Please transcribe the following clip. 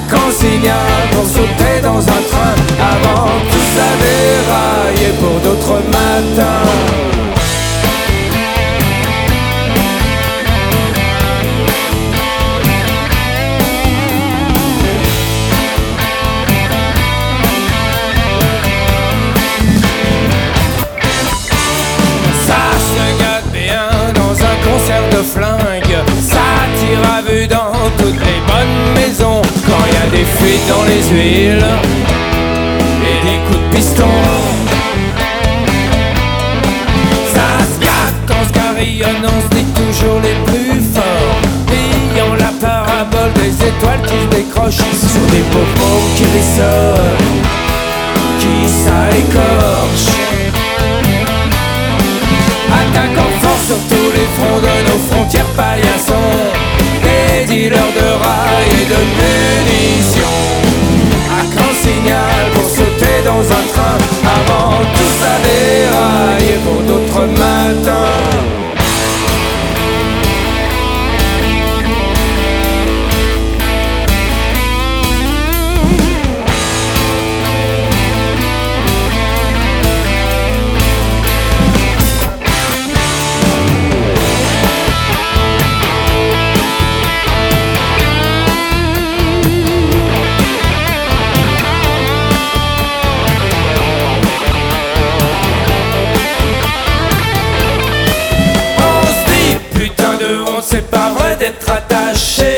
Consignal pour sauter dans un train avant que tout ça déraille pour d'autres matins. Ça se gâte bien dans un concert de flingue, ça tire à vue dans toutes les bonnes maisons. Quand y a des fuites dans les huiles et des coups de piston, ça se gâte quand se carillonne, on se dit toujours les plus forts. Ayant la parabole des étoiles qui se décrochent sur des popos qui rissonnent, qui ça écorche. Attaque en force sur tous les fronts de nos frontières paillassons, des dealers de rails et de munitions. À Consignal pour sauter dans un train avant que tout ça déraille pour d'autres matins. C'est pas vrai d'être attaché